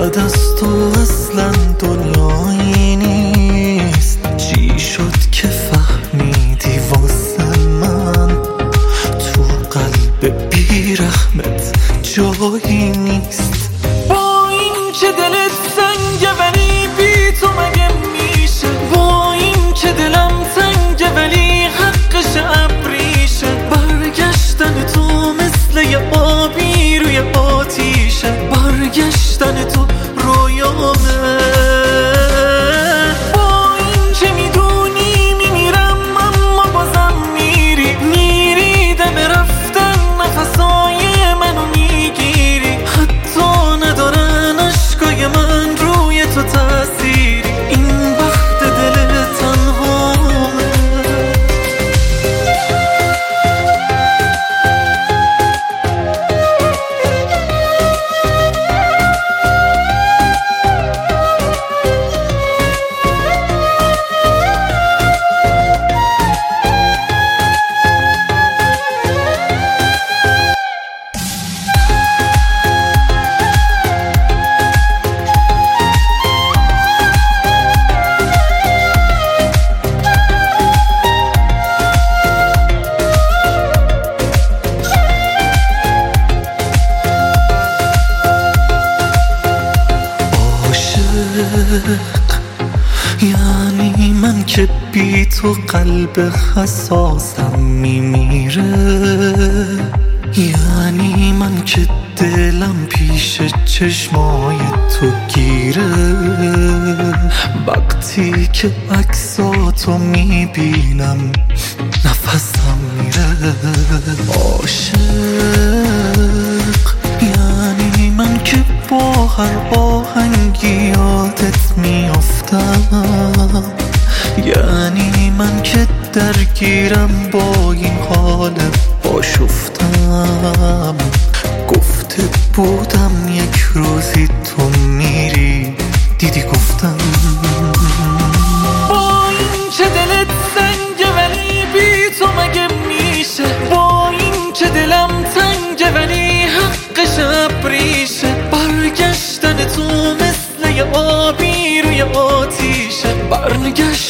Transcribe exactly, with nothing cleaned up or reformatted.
بعد از تو اصلا دنیایی نیست. چی شد که فهمیدی واسه من تو قلب بیرحمت جایی نیست؟ با این که دلت سنگه ولی بی تو مگه میشه؟ با این که دلم تنگه ولی حقش ابریشه. برگشتن تو مثل یه آبی روی آتیشه. برگشتن تو رویامه. با این که میدونی میمیرم اما بازم میری میری دم رفتن نفسای منو میگیری. حتی ندارن عشقای من روی تو تأثیری. این وقت دل تنهامه. یعنی من که بی تو قلب حساسم میمیره. یعنی من که دلم پیش چشمای تو گیره. وقتی که عکساتو میبینم نفسم میره. عاشق یعنی من که با هر آهنگی یادت میافتم. یعنی من که درگیرم با این حال آشفتم. گفته بودم یک روزی تو میری دیدی گفتم. با این که دلت سنگه ولی بی تو مگه میشه؟ با این که دلم تنگه ولی حقش ابریشه. برگشتن تو مثل یه آبی روی آتیشه. برگشت